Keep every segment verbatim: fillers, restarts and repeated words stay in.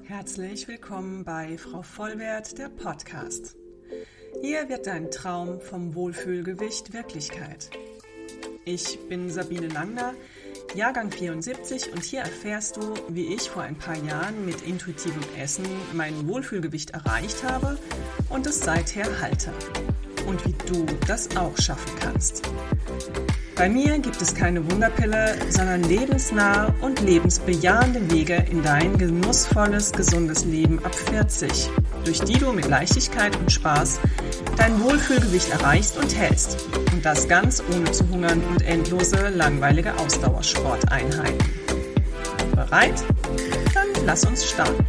Herzlich willkommen bei Frau Vollwert, der Podcast. Hier wird dein Traum vom Wohlfühlgewicht Wirklichkeit. Ich bin Sabine Langner, Jahrgang vierundsiebzig, und hier erfährst du, wie ich vor ein paar Jahren mit intuitivem Essen mein Wohlfühlgewicht erreicht habe und es seither halte. Und wie du das auch schaffen kannst. Bei mir gibt es keine Wunderpille, sondern lebensnahe und lebensbejahende Wege in dein genussvolles, gesundes Leben ab vierzig, durch die du mit Leichtigkeit und Spaß dein Wohlfühlgewicht erreichst und hältst. Und das ganz ohne zu hungern und endlose, langweilige Ausdauersporteinheiten. Bereit? Dann lass uns starten.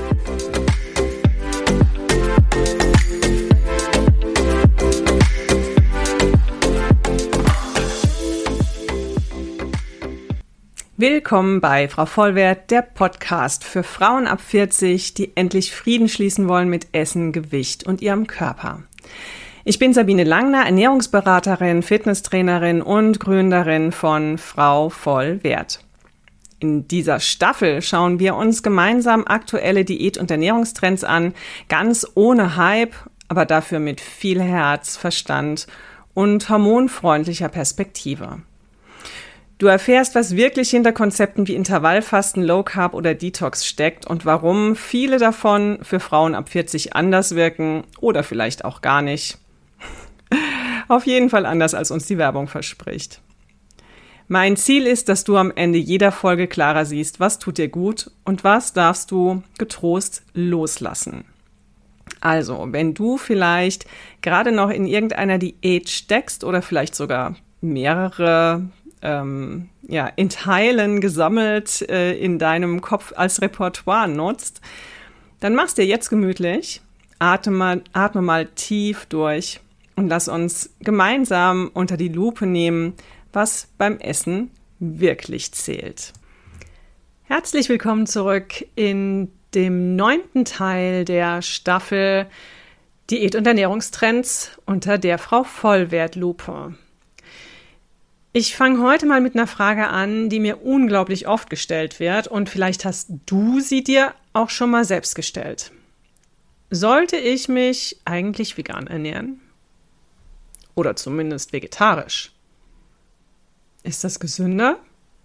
Willkommen bei Frau Vollwert, der Podcast für Frauen ab vierzig, die endlich Frieden schließen wollen mit Essen, Gewicht und ihrem Körper. Ich bin Sabine Langner, Ernährungsberaterin, Fitnesstrainerin und Gründerin von Frau Vollwert. In dieser Staffel schauen wir uns gemeinsam aktuelle Diät- und Ernährungstrends an, ganz ohne Hype, aber dafür mit viel Herz, Verstand und hormonfreundlicher Perspektive. Du erfährst, was wirklich hinter Konzepten wie Intervallfasten, Low Carb oder Detox steckt und warum viele davon für Frauen ab vierzig anders wirken oder vielleicht auch gar nicht. Auf jeden Fall anders, als uns die Werbung verspricht. Mein Ziel ist, dass du am Ende jeder Folge klarer siehst, was tut dir gut und was darfst du getrost loslassen. Also, wenn du vielleicht gerade noch in irgendeiner Diät steckst oder vielleicht sogar mehrere Ähm, ja, in Teilen gesammelt äh, in deinem Kopf als Repertoire nutzt, dann mach's dir jetzt gemütlich, atme mal, atme mal tief durch und lass uns gemeinsam unter die Lupe nehmen, was beim Essen wirklich zählt. Herzlich willkommen zurück in dem neunten Teil der Staffel Diät- und Ernährungstrends unter der Frau Vollwert-Lupe. Ich fange heute mal mit einer Frage an, die mir unglaublich oft gestellt wird und vielleicht hast du sie dir auch schon mal selbst gestellt. Sollte ich mich eigentlich vegan ernähren? Oder zumindest vegetarisch? Ist das gesünder?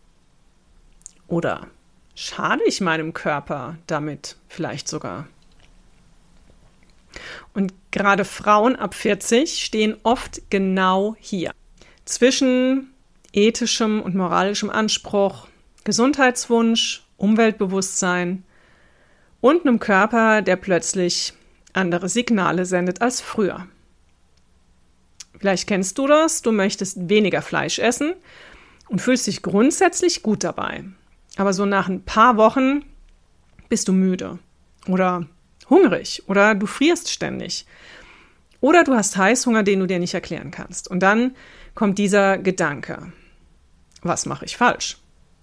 Oder schade ich meinem Körper damit vielleicht sogar? Und gerade Frauen ab vierzig stehen oft genau hier. Zwischen ethischem und moralischem Anspruch, Gesundheitswunsch, Umweltbewusstsein und einem Körper, der plötzlich andere Signale sendet als früher. Vielleicht kennst du das, du möchtest weniger Fleisch essen und fühlst dich grundsätzlich gut dabei. Aber so nach ein paar Wochen bist du müde oder hungrig oder du frierst ständig. Oder du hast Heißhunger, den du dir nicht erklären kannst. Und dann kommt dieser Gedanke: Was mache ich falsch?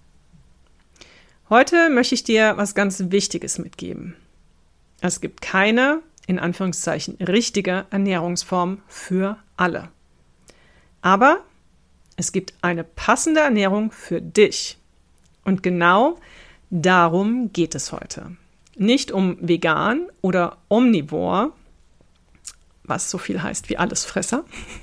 Heute möchte ich dir was ganz Wichtiges mitgeben. Es gibt keine, in Anführungszeichen, richtige Ernährungsform für alle. Aber es gibt eine passende Ernährung für dich. Und genau darum geht es heute. Nicht um vegan oder omnivor, was so viel heißt wie Allesfresser.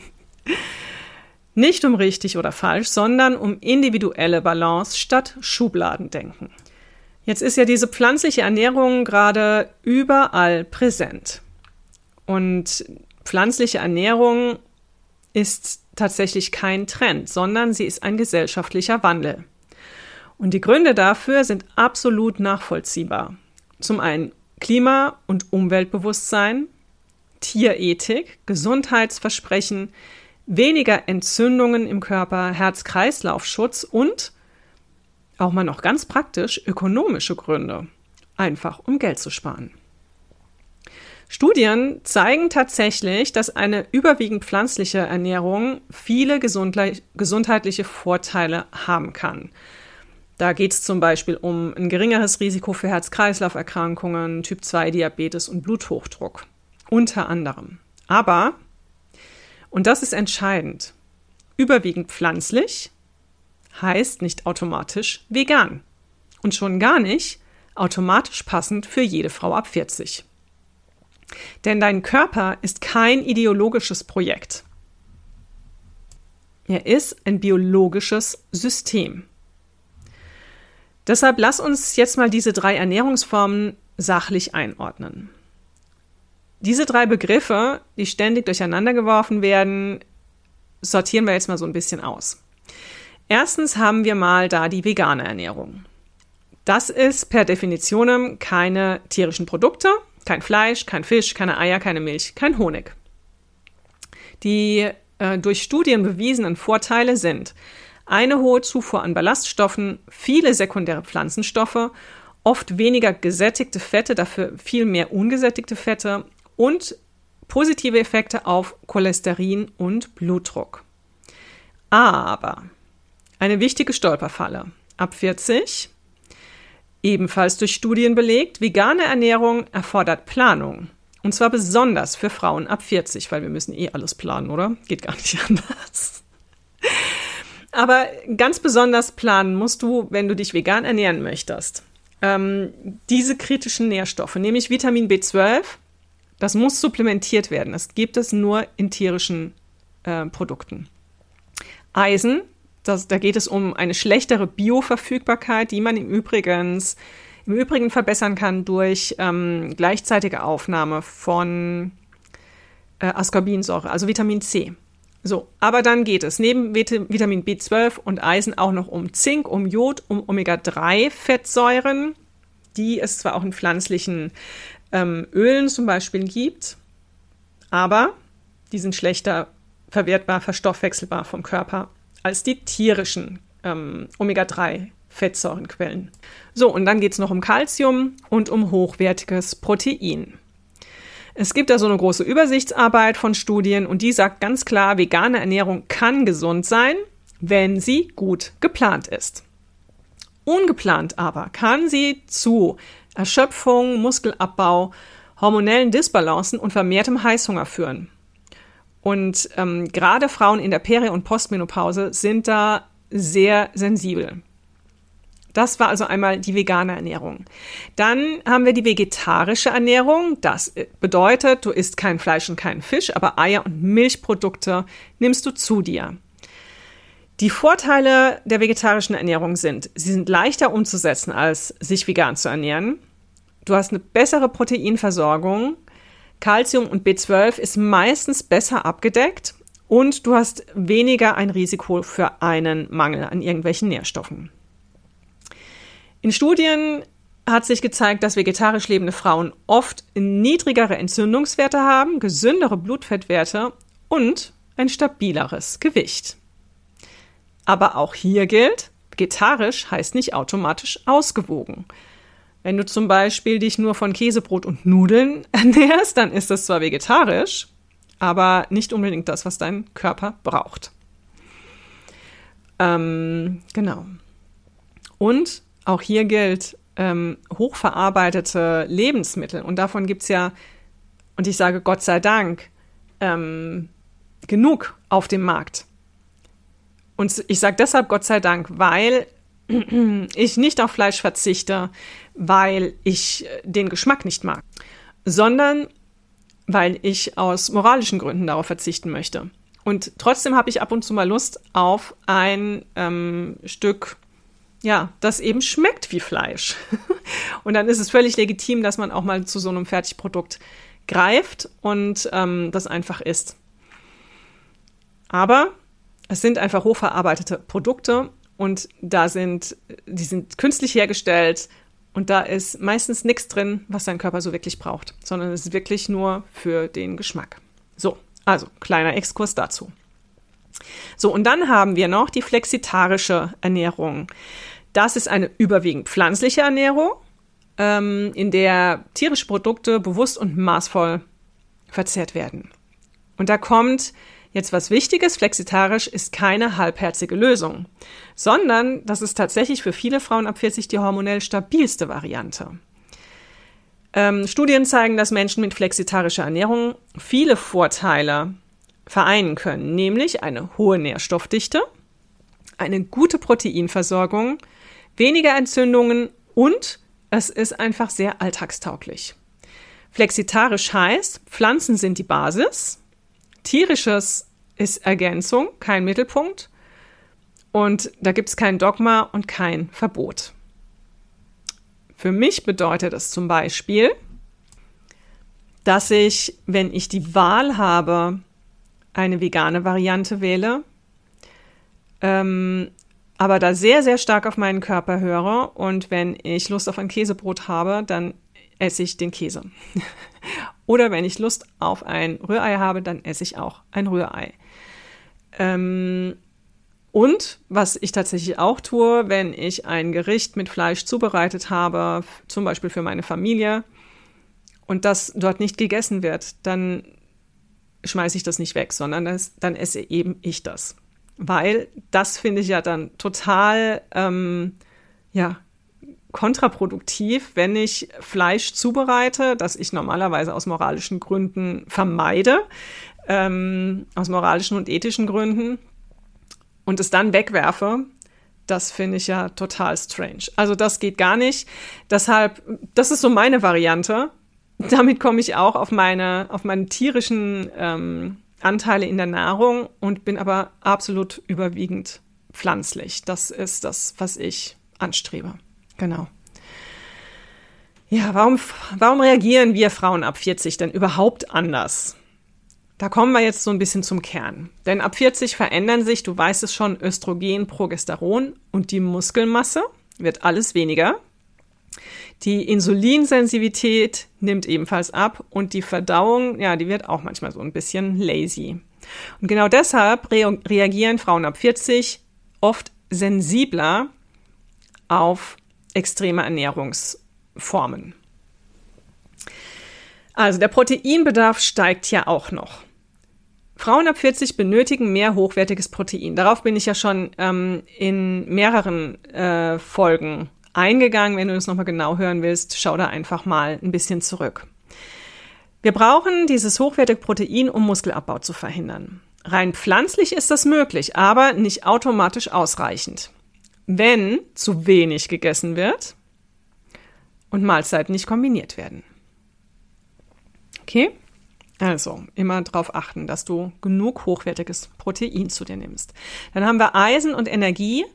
Nicht um richtig oder falsch, sondern um individuelle Balance statt Schubladendenken. Jetzt ist ja diese pflanzliche Ernährung gerade überall präsent. Und pflanzliche Ernährung ist tatsächlich kein Trend, sondern sie ist ein gesellschaftlicher Wandel. Und die Gründe dafür sind absolut nachvollziehbar. Zum einen Klima- und Umweltbewusstsein, Tierethik, Gesundheitsversprechen, weniger Entzündungen im Körper, Herz-Kreislauf-Schutz und, auch mal noch ganz praktisch, ökonomische Gründe, einfach um Geld zu sparen. Studien zeigen tatsächlich, dass eine überwiegend pflanzliche Ernährung viele gesundheitliche Vorteile haben kann. Da geht es zum Beispiel um ein geringeres Risiko für Herz-Kreislauf-Erkrankungen, Typ zwei Diabetes und Bluthochdruck, unter anderem. Aber und das ist entscheidend: Überwiegend pflanzlich heißt nicht automatisch vegan. Und schon gar nicht automatisch passend für jede Frau ab vierzig. Denn dein Körper ist kein ideologisches Projekt. Er ist ein biologisches System. Deshalb lass uns jetzt mal diese drei Ernährungsformen sachlich einordnen. Diese drei Begriffe, die ständig durcheinander geworfen werden, sortieren wir jetzt mal so ein bisschen aus. Erstens haben wir mal da die vegane Ernährung. Das ist per Definition keine tierischen Produkte, kein Fleisch, kein Fisch, keine Eier, keine Milch, kein Honig. Die äh, durch Studien bewiesenen Vorteile sind eine hohe Zufuhr an Ballaststoffen, viele sekundäre Pflanzenstoffe, oft weniger gesättigte Fette, dafür viel mehr ungesättigte Fette und positive Effekte auf Cholesterin und Blutdruck. Aber eine wichtige Stolperfalle. Ab vierzig, ebenfalls durch Studien belegt, vegane Ernährung erfordert Planung. Und zwar besonders für Frauen ab vierzig, weil wir müssen eh alles planen, oder? Geht gar nicht anders. Aber ganz besonders planen musst du, wenn du dich vegan ernähren möchtest. Ähm, diese kritischen Nährstoffe, nämlich Vitamin B zwölf, das muss supplementiert werden. Das gibt es nur in tierischen äh, Produkten. Eisen, das, da geht es um eine schlechtere Bioverfügbarkeit, die man im Übrigen, im Übrigen verbessern kann durch ähm, gleichzeitige Aufnahme von äh, Ascorbinsäure, also Vitamin C. So, aber dann geht es neben Vitamin B zwölf und Eisen auch noch um Zink, um Jod, um Omega drei Fettsäuren, die es zwar auch in pflanzlichen ähm, Ölen zum Beispiel gibt, aber die sind schlechter verwertbar, verstoffwechselbar vom Körper als die tierischen ähm, Omega drei Fettsäurenquellen. So, und dann geht es noch um Calcium und um hochwertiges Protein. Es gibt da so eine große Übersichtsarbeit von Studien und die sagt ganz klar, vegane Ernährung kann gesund sein, wenn sie gut geplant ist. Ungeplant aber kann sie zu Erschöpfung, Muskelabbau, hormonellen Disbalancen und vermehrtem Heißhunger führen. Und ähm, gerade Frauen in der Peri- und Postmenopause sind da sehr sensibel. Das war also einmal die vegane Ernährung. Dann haben wir die vegetarische Ernährung. Das bedeutet, du isst kein Fleisch und keinen Fisch, aber Eier und Milchprodukte nimmst du zu dir. Die Vorteile der vegetarischen Ernährung sind, sie sind leichter umzusetzen, als sich vegan zu ernähren. Du hast eine bessere Proteinversorgung. Calcium und B zwölf ist meistens besser abgedeckt und du hast weniger ein Risiko für einen Mangel an irgendwelchen Nährstoffen. In Studien hat sich gezeigt, dass vegetarisch lebende Frauen oft niedrigere Entzündungswerte haben, gesündere Blutfettwerte und ein stabileres Gewicht. Aber auch hier gilt, vegetarisch heißt nicht automatisch ausgewogen. Wenn du zum Beispiel dich nur von Käsebrot und Nudeln ernährst, dann ist das zwar vegetarisch, aber nicht unbedingt das, was dein Körper braucht. Ähm, genau. Und auch hier gilt, ähm, hochverarbeitete Lebensmittel, und davon gibt es ja, und ich sage Gott sei Dank, ähm, genug auf dem Markt. Und ich sage deshalb Gott sei Dank, weil ich nicht auf Fleisch verzichte, weil ich den Geschmack nicht mag, sondern weil ich aus moralischen Gründen darauf verzichten möchte. Und trotzdem habe ich ab und zu mal Lust auf ein ähm, Stück, ja, das eben schmeckt wie Fleisch. Und dann ist es völlig legitim, dass man auch mal zu so einem Fertigprodukt greift und ähm, das einfach isst. Aber es sind einfach hochverarbeitete Produkte und da sind, die sind künstlich hergestellt und da ist meistens nichts drin, was dein Körper so wirklich braucht, sondern es ist wirklich nur für den Geschmack. So, also kleiner Exkurs dazu. So, und dann haben wir noch die flexitarische Ernährung. Das ist eine überwiegend pflanzliche Ernährung, ähm, in der tierische Produkte bewusst und maßvoll verzehrt werden. Und da kommt jetzt was Wichtiges: Flexitarisch ist keine halbherzige Lösung, sondern das ist tatsächlich für viele Frauen ab vierzig die hormonell stabilste Variante. Ähm, Studien zeigen, dass Menschen mit flexitarischer Ernährung viele Vorteile vereinen können, nämlich eine hohe Nährstoffdichte, eine gute Proteinversorgung, weniger Entzündungen und es ist einfach sehr alltagstauglich. Flexitarisch heißt, Pflanzen sind die Basis, tierisches ist Ergänzung, kein Mittelpunkt und da gibt es kein Dogma und kein Verbot. Für mich bedeutet das zum Beispiel, dass ich, wenn ich die Wahl habe, eine vegane Variante wähle, ähm, aber da sehr, sehr stark auf meinen Körper höre und wenn ich Lust auf ein Käsebrot habe, dann esse ich den Käse. Oder wenn ich Lust auf ein Rührei habe, dann esse ich auch ein Rührei. Ähm, und was ich tatsächlich auch tue, wenn ich ein Gericht mit Fleisch zubereitet habe, zum Beispiel für meine Familie, und das dort nicht gegessen wird, dann schmeiße ich das nicht weg, sondern das, dann esse eben ich das. Weil das finde ich ja dann total ähm, ja, kontraproduktiv, wenn ich Fleisch zubereite, das ich normalerweise aus moralischen Gründen vermeide, ähm, aus moralischen und ethischen Gründen, und es dann wegwerfe. Das finde ich ja total strange. Also das geht gar nicht. Deshalb, das ist so meine Variante. Damit komme ich auch auf meine, auf meine tierischen ähm, Anteile in der Nahrung und bin aber absolut überwiegend pflanzlich. Das ist das, was ich anstrebe. Genau. Ja, warum, warum reagieren wir Frauen ab vierzig denn überhaupt anders? Da kommen wir jetzt so ein bisschen zum Kern. Denn ab vierzig verändern sich, du weißt es schon, Östrogen, Progesteron und die Muskelmasse wird alles weniger. Die Insulinsensitivität nimmt ebenfalls ab und die Verdauung, ja, die wird auch manchmal so ein bisschen lazy. Und genau deshalb re- reagieren Frauen ab vierzig oft sensibler auf extreme Ernährungsformen. Also der Proteinbedarf steigt ja auch noch. Frauen ab vierzig benötigen mehr hochwertiges Protein. Darauf bin ich ja schon ähm, in mehreren äh, Folgen eingegangen. Wenn du das nochmal genau hören willst, schau da einfach mal ein bisschen zurück. Wir brauchen dieses hochwertige Protein, um Muskelabbau zu verhindern. Rein pflanzlich ist das möglich, aber nicht automatisch ausreichend. Wenn zu wenig gegessen wird und Mahlzeiten nicht kombiniert werden. Okay? Also immer darauf achten, dass du genug hochwertiges Protein zu dir nimmst. Dann haben wir Eisen und Energie.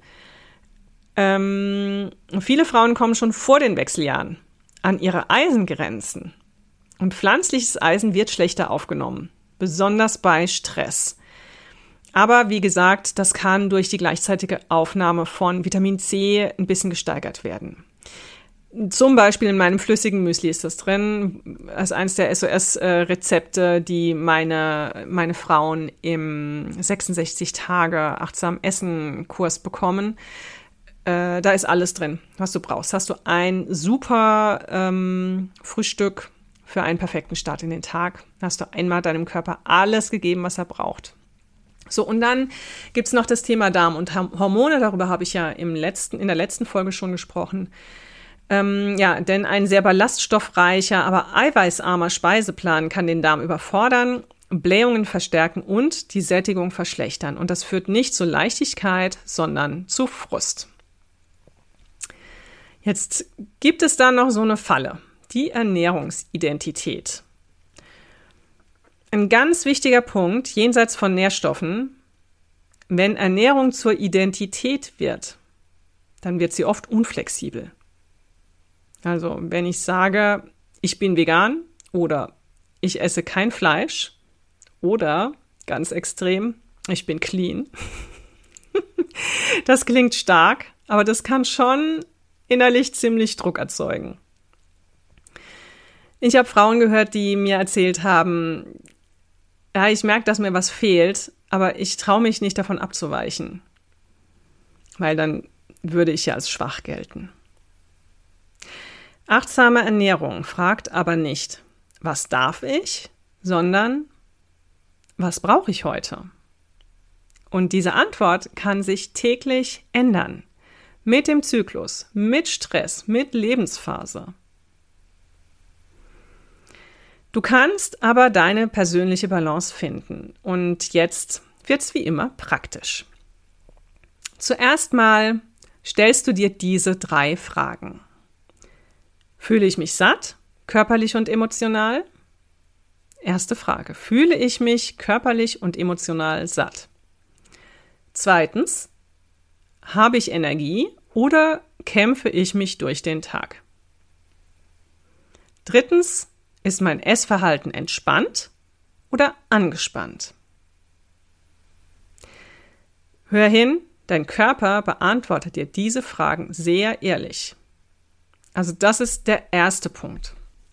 Ähm, viele Frauen kommen schon vor den Wechseljahren an ihre Eisengrenzen. Und pflanzliches Eisen wird schlechter aufgenommen, besonders bei Stress. Aber wie gesagt, das kann durch die gleichzeitige Aufnahme von Vitamin C ein bisschen gesteigert werden. Zum Beispiel in meinem flüssigen Müsli ist das drin, als eines der S O S-Rezepte, die meine, meine Frauen im sechsundsechzig Tage achtsam Essen-Kurs bekommen. Äh, da ist alles drin, was du brauchst. Hast du ein super ähm, Frühstück für einen perfekten Start in den Tag. Hast du einmal deinem Körper alles gegeben, was er braucht. So, und dann gibt's noch das Thema Darm und Hormone. Darüber habe ich ja im letzten, in der letzten Folge schon gesprochen. Ähm, ja, denn ein sehr ballaststoffreicher, aber eiweißarmer Speiseplan kann den Darm überfordern, Blähungen verstärken und die Sättigung verschlechtern. Und das führt nicht zu Leichtigkeit, sondern zu Frust. Jetzt gibt es da noch so eine Falle, die Ernährungsidentität. Ein ganz wichtiger Punkt, jenseits von Nährstoffen, wenn Ernährung zur Identität wird, dann wird sie oft unflexibel. Also wenn ich sage, ich bin vegan oder ich esse kein Fleisch oder, ganz extrem, ich bin clean. Das klingt stark, aber das kann schon innerlich ziemlich Druck erzeugen. Ich habe Frauen gehört, die mir erzählt haben, ja, ich merke, dass mir was fehlt, aber ich traue mich nicht davon abzuweichen, weil dann würde ich ja als schwach gelten. Achtsame Ernährung fragt aber nicht, was darf ich, sondern was brauche ich heute? Und diese Antwort kann sich täglich ändern. Mit dem Zyklus, mit Stress, mit Lebensphase. Du kannst aber deine persönliche Balance finden. Und jetzt wird's wie immer praktisch. Zuerst mal stellst du dir diese drei Fragen. Fühle ich mich satt, körperlich und emotional? Erste Frage. Fühle ich mich körperlich und emotional satt? Zweitens, habe ich Energie oder kämpfe ich mich durch den Tag? Drittens, ist mein Essverhalten entspannt oder angespannt? Hör hin, dein Körper beantwortet dir diese Fragen sehr ehrlich. Also das ist der erste Punkt.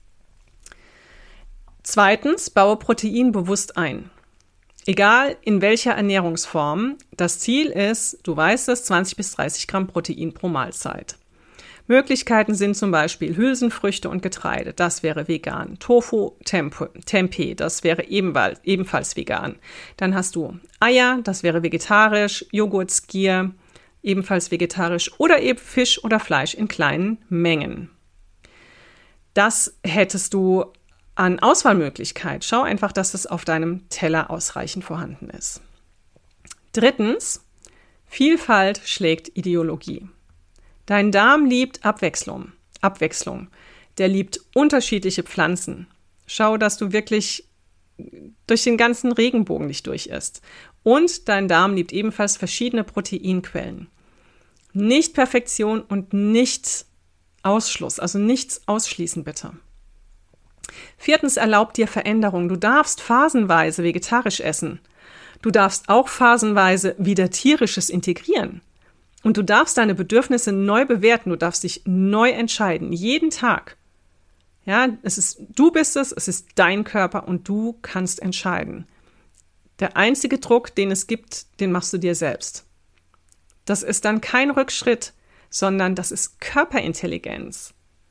Zweitens, baue Protein bewusst ein. Egal in welcher Ernährungsform, das Ziel ist, du weißt es, zwanzig bis dreißig Gramm Protein pro Mahlzeit. Möglichkeiten sind zum Beispiel Hülsenfrüchte und Getreide, das wäre vegan. Tofu, Tempeh, das wäre ebenfalls, ebenfalls vegan. Dann hast du Eier, das wäre vegetarisch, Joghurt, Skier, ebenfalls vegetarisch oder eben Fisch oder Fleisch in kleinen Mengen. Das hättest du an Auswahlmöglichkeit. Schau einfach, dass es auf deinem Teller ausreichend vorhanden ist. Drittens, Vielfalt schlägt Ideologie. Dein Darm liebt Abwechslung. Abwechslung. Der liebt unterschiedliche Pflanzen. Schau, dass du wirklich durch den ganzen Regenbogen nicht durch isst. Und dein Darm liebt ebenfalls verschiedene Proteinquellen. Nicht Perfektion und nicht Ausschluss, also nichts ausschließen bitte. Viertens, erlaub dir Veränderung. Du darfst phasenweise vegetarisch essen. Du darfst auch phasenweise wieder tierisches integrieren. Und du darfst deine Bedürfnisse neu bewerten, du darfst dich neu entscheiden, jeden Tag. Ja, es ist, du bist es, es ist dein Körper und du kannst entscheiden. Der einzige Druck, den es gibt, den machst du dir selbst. Das ist dann kein Rückschritt, sondern das ist Körperintelligenz.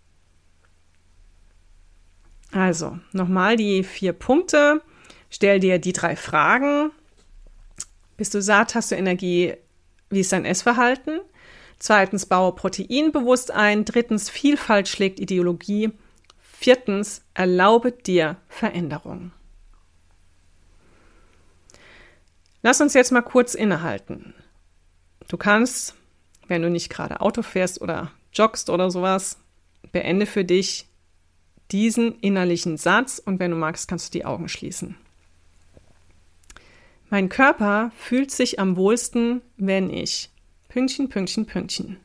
Also, nochmal die vier Punkte. Stell dir die drei Fragen. Bist du satt, hast du Energie? Wie ist dein Essverhalten? Zweitens, baue Protein bewusst ein. Drittens, Vielfalt schlägt Ideologie. Viertens, erlaube dir Veränderung. Lass uns jetzt mal kurz innehalten. Du kannst, wenn du nicht gerade Auto fährst oder joggst oder sowas, beende für dich diesen innerlichen Satz und wenn du magst, kannst du die Augen schließen. Mein Körper fühlt sich am wohlsten, wenn ich Pünktchen, Pünktchen, Pünktchen.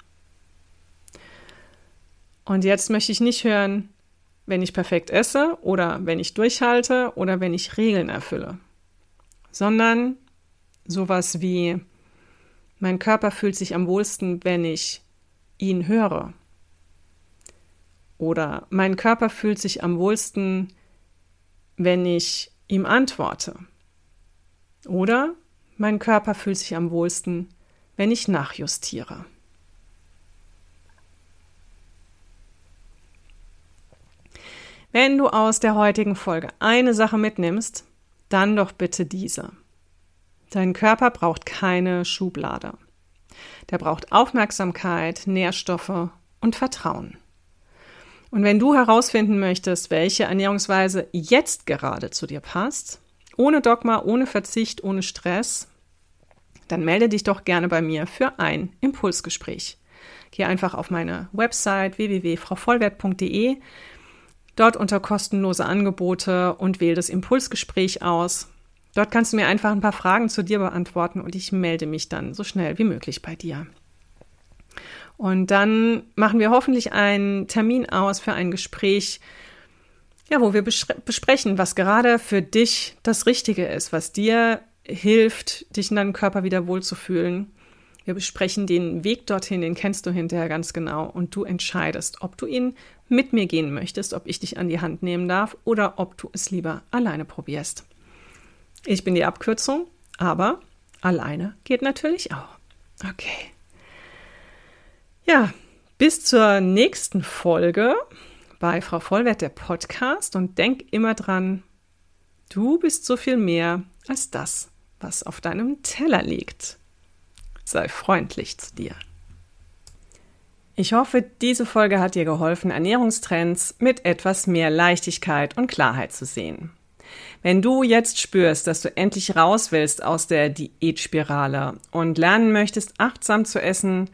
Und jetzt möchte ich nicht hören, wenn ich perfekt esse oder wenn ich durchhalte oder wenn ich Regeln erfülle, sondern sowas wie, mein Körper fühlt sich am wohlsten, wenn ich ihn höre. Oder mein Körper fühlt sich am wohlsten, wenn ich ihm antworte. Oder mein Körper fühlt sich am wohlsten, wenn ich nachjustiere. Wenn du aus der heutigen Folge eine Sache mitnimmst, dann doch bitte diese. Dein Körper braucht keine Schublade. Der braucht Aufmerksamkeit, Nährstoffe und Vertrauen. Und wenn du herausfinden möchtest, welche Ernährungsweise jetzt gerade zu dir passt, ohne Dogma, ohne Verzicht, ohne Stress, dann melde dich doch gerne bei mir für ein Impulsgespräch. Geh einfach auf meine Website w w w punkt frau vollwerth punkt d e, dort unter kostenlose Angebote und wähle das Impulsgespräch aus. Dort kannst du mir einfach ein paar Fragen zu dir beantworten und ich melde mich dann so schnell wie möglich bei dir. Und dann machen wir hoffentlich einen Termin aus für ein Gespräch, ja, wo wir besprechen, was gerade für dich das Richtige ist, was dir hilft, dich in deinem Körper wieder wohlzufühlen. Wir besprechen den Weg dorthin, den kennst du hinterher ganz genau und du entscheidest, ob du ihn mit mir gehen möchtest, ob ich dich an die Hand nehmen darf oder ob du es lieber alleine probierst. Ich bin die Abkürzung, aber alleine geht natürlich auch. Okay. Ja, bis zur nächsten Folge bei Frau Vollwerth, der Podcast. Und denk immer dran, du bist so viel mehr als das, was auf deinem Teller liegt. Sei freundlich zu dir. Ich hoffe, diese Folge hat dir geholfen, Ernährungstrends mit etwas mehr Leichtigkeit und Klarheit zu sehen. Wenn du jetzt spürst, dass du endlich raus willst aus der Diätspirale und lernen möchtest, achtsam zu essen,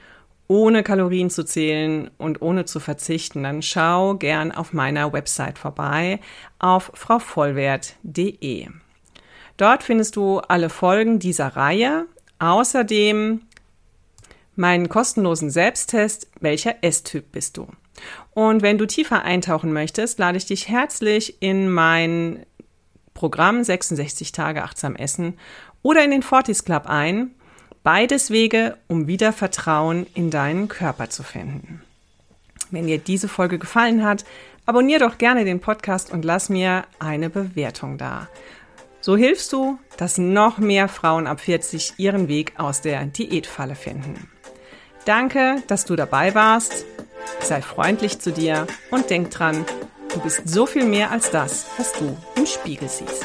ohne Kalorien zu zählen und ohne zu verzichten, dann schau gern auf meiner Website vorbei auf frau vollwerth punkt de. Dort findest du alle Folgen dieser Reihe, außerdem meinen kostenlosen Selbsttest, welcher Esstyp bist du? Und wenn du tiefer eintauchen möchtest, lade ich dich herzlich in mein Programm sechsundsechzig Tage achtsam essen oder in den Fortis Club ein. Beides Wege, um wieder Vertrauen in deinen Körper zu finden. Wenn dir diese Folge gefallen hat, abonniere doch gerne den Podcast und lass mir eine Bewertung da. So hilfst du, dass noch mehr Frauen ab vierzig ihren Weg aus der Diätfalle finden. Danke, dass du dabei warst. Sei freundlich zu dir und denk dran, du bist so viel mehr als das, was du im Spiegel siehst.